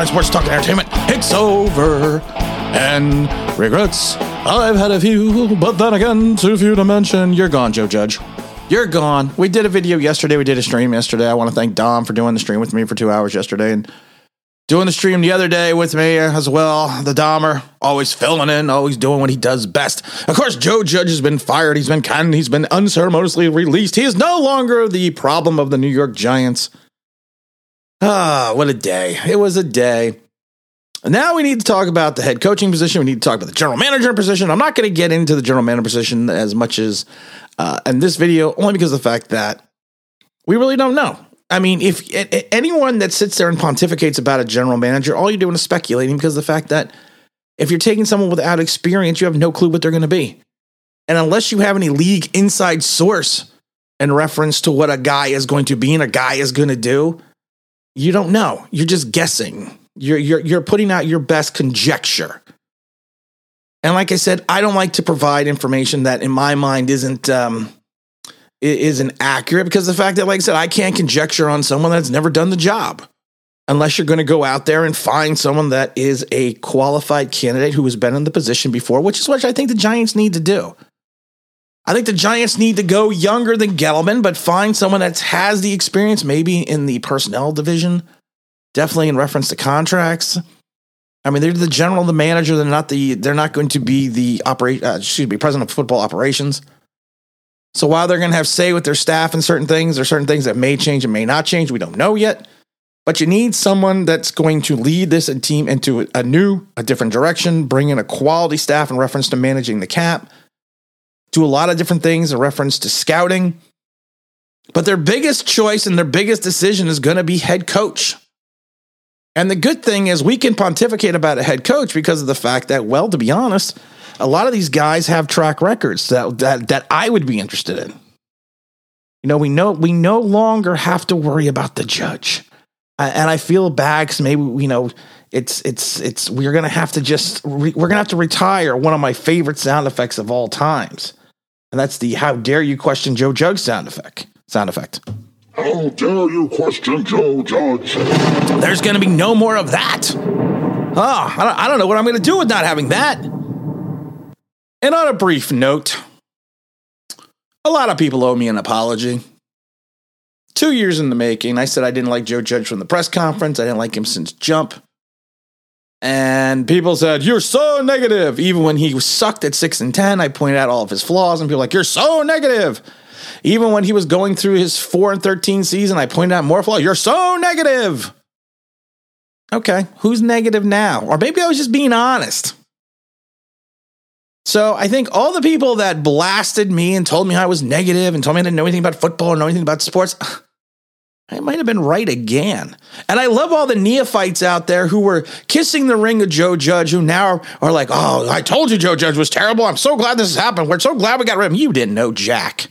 Time Sports Talk and Entertainment. It's over. And regrets, I've had a few, but then again, too few to mention. You're gone, Joe Judge. You're gone. We did a video yesterday. We did a stream yesterday. I want to thank Dom for doing the stream with me for 2 hours yesterday and doing the stream the other day with me as well. The Dahmer, always filling in, always doing what he does best. Of course, Joe Judge has been fired. He's been canned. He's been unceremoniously released. He is no longer the problem of the New York Giants. Ah, what a day. It was a day. Now we need to talk about the head coaching position. We need to talk about the general manager position. I'm not going to get into the general manager position as much as in this video, only because of the fact that we really don't know. I mean, if anyone that sits there and pontificates about a general manager, all you're doing is speculating because of the fact that if you're taking someone without experience, you have no clue what they're going to be. And unless you have any league inside source in reference to what a guy is going to be and a guy is going to do, you don't know. You're just guessing. You're putting out your best conjecture. And like I said, I don't like to provide information that in my mind isn't accurate because the fact that, like I said, I can't conjecture on someone that's never done the job unless you're going to go out there and find someone that is a qualified candidate who has been in the position before, which is what I think the Giants need to do. I think the Giants need to go younger than Gettleman, but find someone that has the experience, maybe in the personnel division, definitely in reference to contracts. I mean, they're the general, the manager. They're not going to be the president of football operations. So while they're going to have say with their staff and certain things, there are certain things that may change and may not change. We don't know yet. But you need someone that's going to lead this team into a different direction, bring in a quality staff in reference to managing the cap, do a lot of different things in reference to scouting. But their biggest choice and their biggest decision is going to be head coach. And the good thing is we can pontificate about a head coach because of the fact that, well, to be honest, a lot of these guys have track records that I would be interested in. You know, we no longer have to worry about the judge. And I feel bad because maybe, we're going to have to retire one of my favorite sound effects of all times. And that's the "How dare you question Joe Judge" sound effect. How dare you question Joe Judge? There's going to be no more of that. Oh, I don't know what I'm going to do with not having that. And on a brief note, a lot of people owe me an apology. 2 years in the making, I said I didn't like Joe Judge from the press conference. I didn't like him since jump. And people said, "You're so negative." Even when he sucked at 6-10, I pointed out all of his flaws, and people were like, "You're so negative." Even when he was going through his 4-13 season, I pointed out more flaws. "You're so negative." Okay, who's negative now? Or maybe I was just being honest. So I think all the people that blasted me and told me I was negative and told me I didn't know anything about football or know anything about sports, I might have been right again. And I love all the neophytes out there who were kissing the ring of Joe Judge, who now are like, "Oh, I told you Joe Judge was terrible. I'm so glad this has happened. We're so glad we got rid of him." You didn't know jack.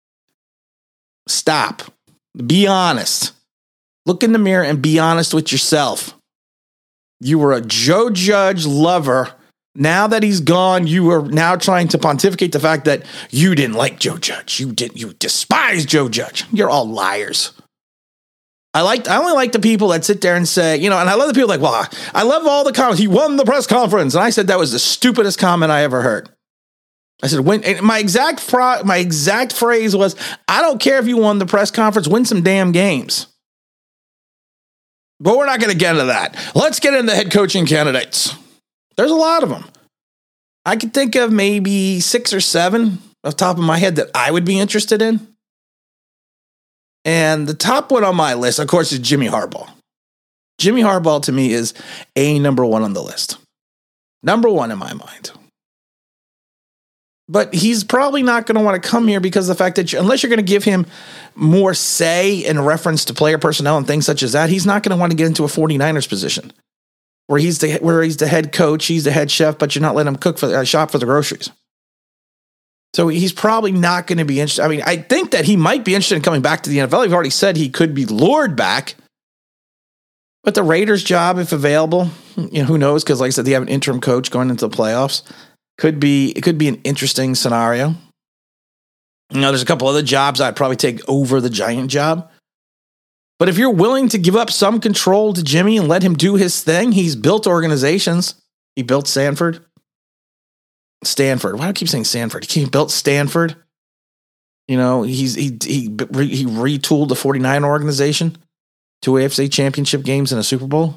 Stop. Be honest. Look in the mirror and be honest with yourself. You were a Joe Judge lover. Now that he's gone, you are now trying to pontificate the fact that you didn't like Joe Judge. You despise Joe Judge. You're all liars. I only like the people that sit there and say, and I love the people like, "Well, I love all the comments. He won the press conference." And I said that was the stupidest comment I ever heard. I said, my exact phrase was, "I don't care if you won the press conference, win some damn games." But we're not going to get into that. Let's get into head coaching candidates. There's a lot of them. I could think of maybe 6 or 7 off the top of my head that I would be interested in. And the top one on my list, of course, is Jimmy Harbaugh. Jimmy Harbaugh, to me, is number 1 on the list. Number 1 in my mind. But he's probably not going to want to come here because of the fact that unless you're going to give him more say in reference to player personnel and things such as that, he's not going to want to get into a 49ers position where he's the head coach, he's the head chef, but you're not letting him shop for the groceries. So he's probably not going to be interested. I mean, I think that he might be interested in coming back to the NFL. He's already said he could be lured back. But the Raiders' job, if available, who knows? Because like I said, they have an interim coach going into the playoffs. It could be an interesting scenario. There's a couple other jobs I'd probably take over the Giant job. But if you're willing to give up some control to Jimmy and let him do his thing, he's built organizations. He built Stanford. Why do I keep saying Stanford? He built Stanford. You know, he retooled the 49 organization, 2 AFC championship games and a Super Bowl.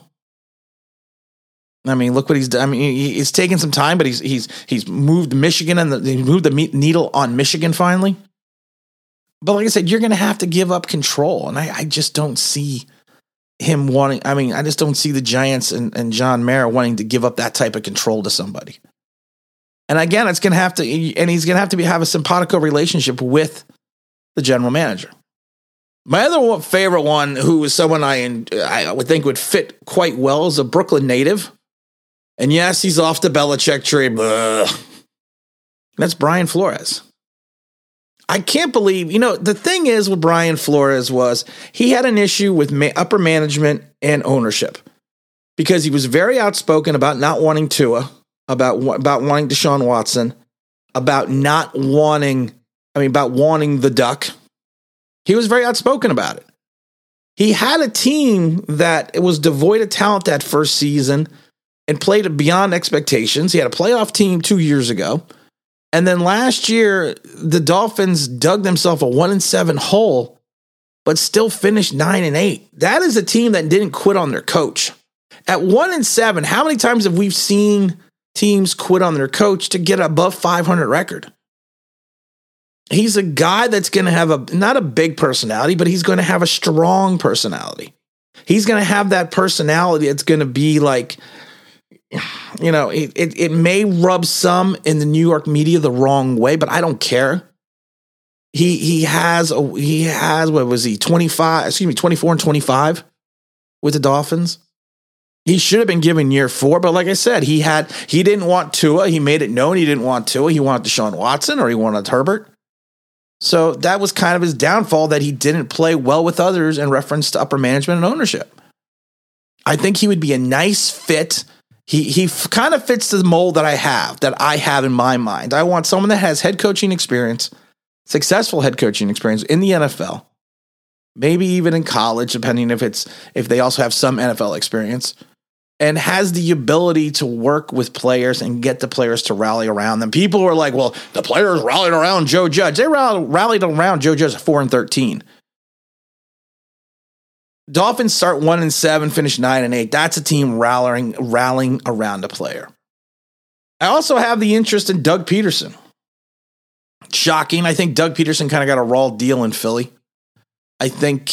I mean, look what he's done. I mean, it's taken some time, but he's moved Michigan and he moved the needle on Michigan finally. But like I said, you're going to have to give up control, and I just don't see him wanting. I mean, I just don't see the Giants and John Mara wanting to give up that type of control to somebody. And again, it's going to have to, and he's going to have to have a simpatico relationship with the general manager. My other favorite one, who is someone I would think would fit quite well, is a Brooklyn native. And yes, he's off the Belichick tree. That's Brian Flores. I can't believe, the thing is with Brian Flores was he had an issue with upper management and ownership because he was very outspoken about not wanting Tua, about wanting Deshaun Watson, about wanting the Duck. He was very outspoken about it. He had a team that was devoid of talent that first season and played beyond expectations. He had a playoff team 2 years ago. And then last year, the Dolphins dug themselves a 1-7 hole, but still finished 9-8. That is a team that didn't quit on their coach. At 1-7, how many times have we seen teams quit on their coach to get above 500 record? He's a guy that's going to have not a big personality, but he's going to have a strong personality. He's going to have that personality that's going to be like, it may rub some in the New York media the wrong way, but I don't care. He has what was he 24 and 25 with the Dolphins. He should have been given year 4, but like I said, he didn't want Tua. He made it known he didn't want Tua. He wanted Deshaun Watson or he wanted Herbert. So that was kind of his downfall, that he didn't play well with others in reference to upper management and ownership. I think he would be a nice fit. He kind of fits the mold that I have in my mind. I want someone that has head coaching experience, successful head coaching experience in the NFL, maybe even in college, depending if they also have some NFL experience, and has the ability to work with players and get the players to rally around them. People who are like, well, the players rallied around Joe Judge. They rallied around Joe Judge at 4-13. Dolphins start 1-7, finish 9-8. That's a team rallying around a player. I also have the interest in Doug Peterson. Shocking. I think Doug Peterson kind of got a raw deal in Philly. I think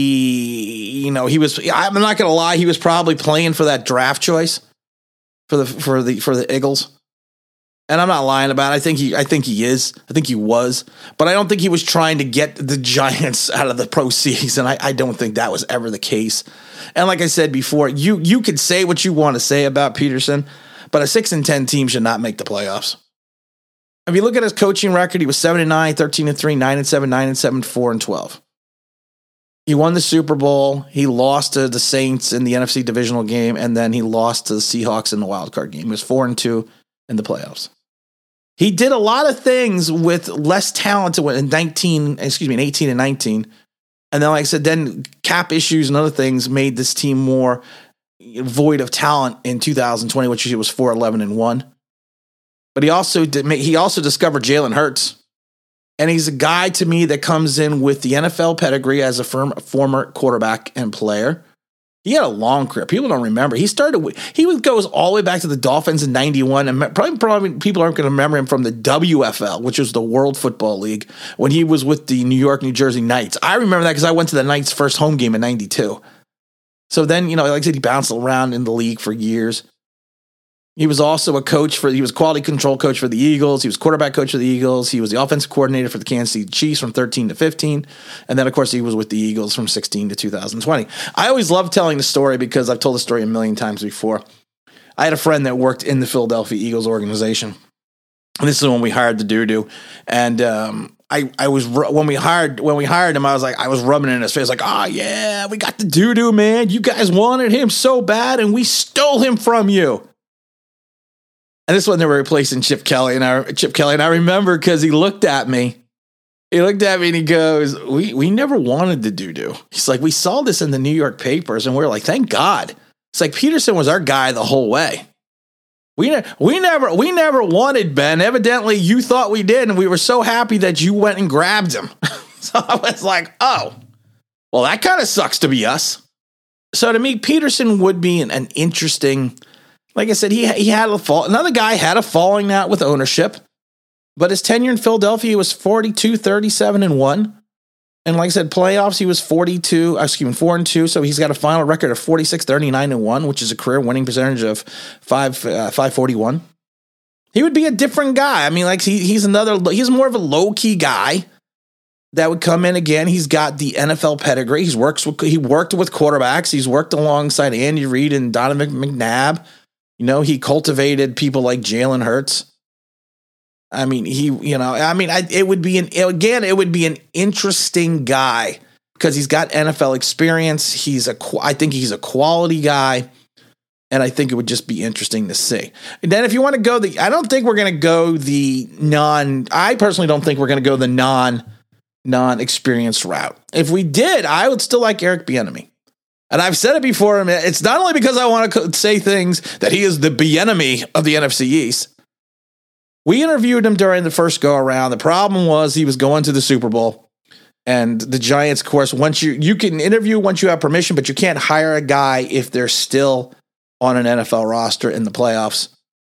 he was, I'm not going to lie, he was probably playing for that draft choice for the Eagles. And I'm not lying about it. I think he was, but I don't think he was trying to get the Giants out of the postseason. I don't think that was ever the case. And like I said before, you could say what you want to say about Peterson, but a 6-10 team should not make the playoffs. If you look at his coaching record, he was 7-9, 13-3, 9-7, 9-7, 4-12. He won the Super Bowl. He lost to the Saints in the NFC divisional game, and then he lost to the Seahawks in the wild card game. He was 4-2 in the playoffs. He did a lot of things with less talent in 18 and 19. And then, like I said, then cap issues and other things made this team more void of talent in 2020, which he was 4-11-1. But he also discovered Jalen Hurts. And he's a guy to me that comes in with the NFL pedigree as a former quarterback and player. He had a long career. People don't remember. He goes all the way back to the Dolphins in 91. And probably people aren't going to remember him from the WFL, which was the World Football League, when he was with the New York, New Jersey Knights. I remember that because I went to the Knights' first home game in 92. So then, like I said, he bounced around in the league for years. He was also he was quality control coach for the Eagles. He was quarterback coach for the Eagles. He was the offensive coordinator for the Kansas City Chiefs from 13 to 15. And then, of course, he was with the Eagles from 16 to 2020. I always love telling the story because I've told the story a million times before. I had a friend that worked in the Philadelphia Eagles organization. And this is when we hired the doo-doo. And when we hired him, I was rubbing it in his face like, oh yeah, we got the doo-doo, man. You guys wanted him so bad and we stole him from you. And this is when they were replacing Chip Kelly. And I remember because he looked at me He looked at me and he goes, we never wanted the doo-doo. He's like, we saw this in the New York papers and we were like, thank God. It's like Peterson was our guy the whole way. We never wanted Ben. Evidently, you thought we did, and we were so happy that you went and grabbed him. So I was like, oh, well, that kind of sucks to be us. So to me, Peterson would be an interesting, like I said, he had a fall. Another guy had a falling out with ownership, but his tenure in Philadelphia was 42-37-1. And like I said, playoffs, he was 4-2. So he's got a final record of 46-39-1, which is a career winning percentage of 541. He would be a different guy. I mean, like he's more of a low key guy that would come in again. He's got the NFL pedigree. He worked with quarterbacks. He's worked alongside Andy Reid and Donovan McNabb. You know, he cultivated people like Jalen Hurts. I mean, it would be an interesting guy because he's got NFL experience. I think he's a quality guy, and I think it would just be interesting to see. And then if you want to go I personally don't think we're going to go the non-experienced route. If we did, I would still like Eric Bieniemy. And I've said it before. It's not only because I want to say things that he is the Bieniemy of the NFC East. We interviewed him during the first go around. The problem was he was going to the Super Bowl, and the Giants, of course, once you can interview once you have permission, but you can't hire a guy if they're still on an NFL roster in the playoffs.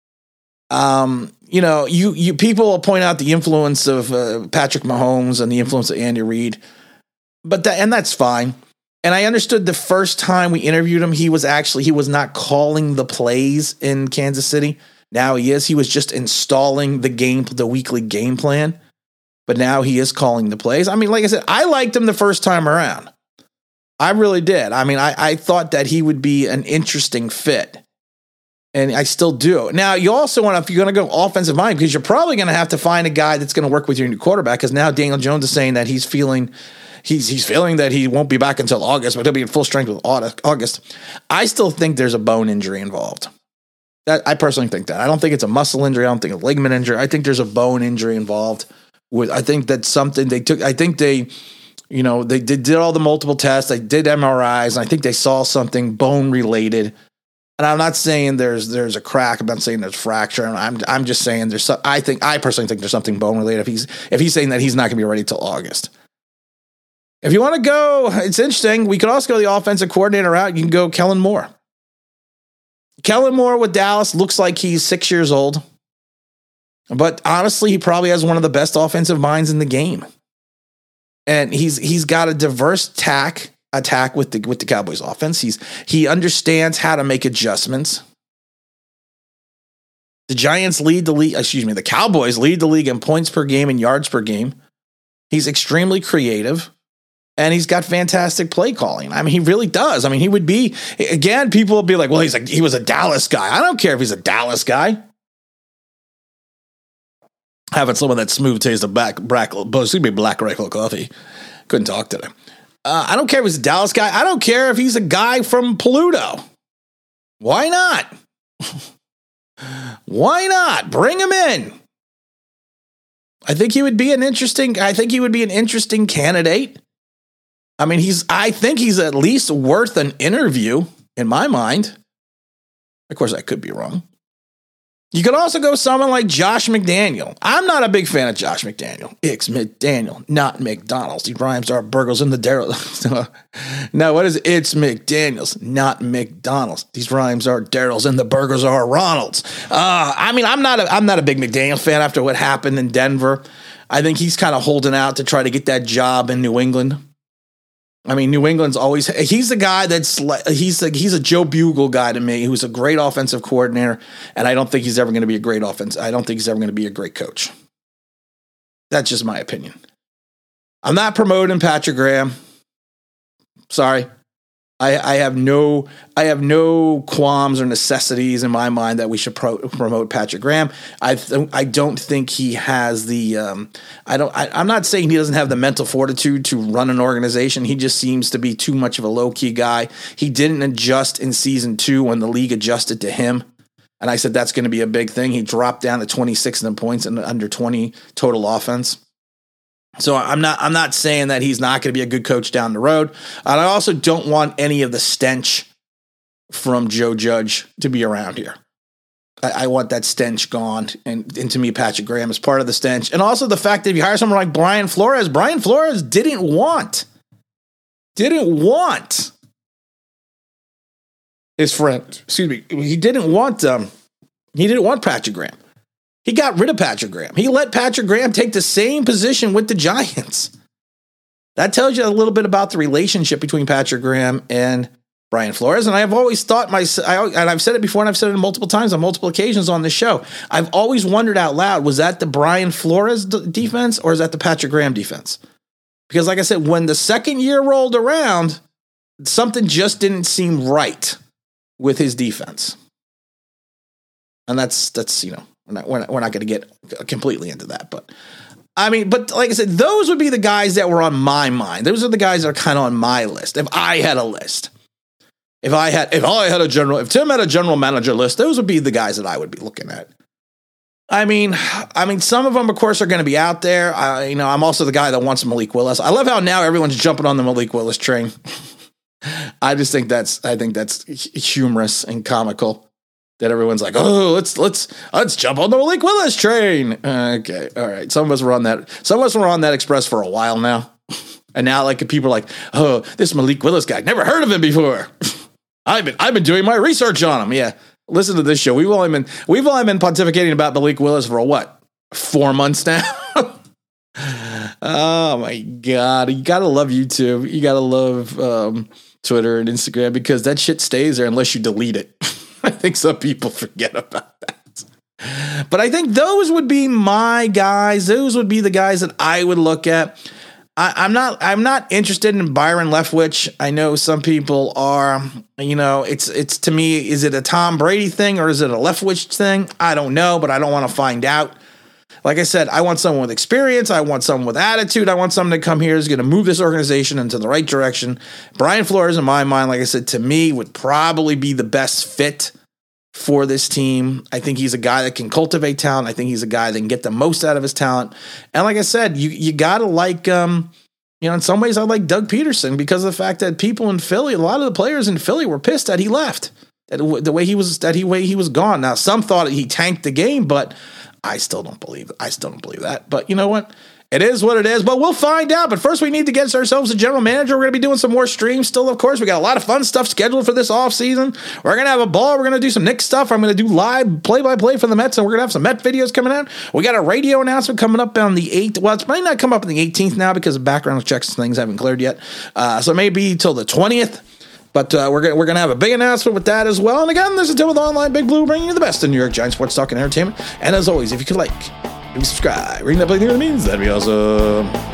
You people will point out the influence of Patrick Mahomes and the influence of Andy Reid, and that's fine. And I understood the first time we interviewed him, he was not calling the plays in Kansas City. Now he is. He was just installing the weekly game plan. But now he is calling the plays. I mean, like I said, I liked him the first time around. I really did. I mean, I thought that he would be an interesting fit. And I still do. Now, you also if you're going to go offensive mind, because you're probably going to have to find a guy that's going to work with your new quarterback, because now Daniel Jones is saying that he's feeling that he won't be back until August, but he'll be in full strength with August. I still think there's a bone injury involved. I personally think that. I don't think it's a muscle injury. I don't think it's a ligament injury. I think there's a bone injury involved. I think that's something they took. I think they did all the multiple tests. They did MRIs, and I think they saw something bone related. And I'm not saying there's a crack. I'm not saying there's fracture. I'm just saying I personally think there's something bone related. If he's saying that he's not going to be ready till August. If you want to go, it's interesting. We could also go the offensive coordinator route. You can go Kellen Moore. Kellen Moore with Dallas looks like he's 6 years old. But honestly, he probably has one of the best offensive minds in the game. And he's got a diverse attack with the Cowboys offense. He understands how to make adjustments. The Cowboys lead the league in points per game and yards per game. He's extremely creative. And he's got fantastic play calling. I mean, he really does. I mean, he would be, again, people will be like, well, he was a Dallas guy. I don't care if he's a Dallas guy. Having some of that smooth taste of black rifle coffee. Couldn't talk today. I don't care if he's a Dallas guy. I don't care if he's a guy from Pluto. Why not? Why not? Bring him in. I think he would be an interesting candidate. I mean, I think he's at least worth an interview in my mind. Of course, I could be wrong. You could also go someone like Josh McDaniel. I'm not a big fan of Josh McDaniel. It's McDaniel, not McDonald's. These rhymes are burgers in the Daryl. No, what is it? It's McDaniel's, not McDonald's. These rhymes are Daryl's and the burgers are Ronald's. I mean, I'm not a big McDaniel fan after what happened in Denver. I think he's kind of holding out to try to get that job in New England. I mean, New England's he's a guy he's a Joe Bugle guy to me, who's a great offensive coordinator, and I don't think he's ever going to be a great I don't think he's ever going to be a great coach. That's just my opinion. I'm not promoting Patrick Graham. Sorry. I have no qualms or necessities in my mind that we should promote Patrick Graham. I don't think he has the I'm not saying he doesn't have the mental fortitude to run an organization. He just seems to be too much of a low key guy. He didn't adjust in season 2 when the league adjusted to him. And I said that's going to be a big thing. He dropped down to 26 in the points and under 20 total offense. So I'm not saying that he's not going to be a good coach down the road. And I also don't want any of the stench from Joe Judge to be around here. I want that stench gone. And to me, Patrick Graham is part of the stench. And also the fact that if you hire someone like Brian Flores didn't want his friend. Excuse me. He didn't want Patrick Graham. He got rid of Patrick Graham. He let Patrick Graham take the same position with the Giants. That tells you a little bit about the relationship between Patrick Graham and Brian Flores. And I've always thought and I've said it before and I've said it multiple times on multiple occasions on this show. I've always wondered out loud, was that the Brian Flores defense or is that the Patrick Graham defense? Because like I said, when the second year rolled around, something just didn't seem right with his defense. And that's we're not going to get completely into that, but like I said, those would be the guys that were on my mind. Those are the guys that are kind of on my list. If I had a list, if Tim had a general manager list, those would be the guys that I would be looking at. I mean, some of them, of course, are going to be out there. I'm also the guy that wants Malik Willis. I love how now everyone's jumping on the Malik Willis train. I think that's humorous and comical. That everyone's like, oh, let's jump on the Malik Willis train. Okay, all right. Some of us were on that express for a while now, and now like people are like, oh, this Malik Willis guy, never heard of him before. I've been doing my research on him. Yeah, listen to this show. We've only been pontificating about Malik Willis for 4 months now. Oh my God, you gotta love YouTube. You gotta love Twitter and Instagram because that shit stays there unless you delete it. I think some people forget about that. But I think those would be my guys. Those would be the guys that I would look at. I'm not interested in Byron Leftwich. I know some people are, it's to me, is it a Tom Brady thing or is it a Leftwich thing? I don't know, but I don't want to find out. Like I said, I want someone with experience. I want someone with attitude. I want someone to come here who's going to move this organization into the right direction. Brian Flores, in my mind, like I said, to me, would probably be the best fit for this team. I think he's a guy that can cultivate talent. I think he's a guy that can get the most out of his talent. And like I said, you got to like, in some ways I like Doug Peterson because of the fact that people in Philly, a lot of the players in Philly were pissed that he left, the way he was gone. Now, some thought he tanked the game, but I still don't believe that. But you know what? It is what it is, but we'll find out. But first, we need to get ourselves a general manager. We're going to be doing some more streams still, of course. We got a lot of fun stuff scheduled for this offseason. We're going to have a ball. We're going to do some Knicks stuff. I'm going to do live play-by-play for the Mets, and we're going to have some Met videos coming out. We got a radio announcement coming up on the 8th. Well, it might not come up on the 18th now because of background checks and things haven't cleared yet. So maybe till the 20th. But we're going to have a big announcement with that as well. And again, this is Tim with Online Big Blue, bringing you the best in New York Giants sports talk and entertainment. And as always, if you could maybe subscribe, ring that bell near the means, that'd be awesome.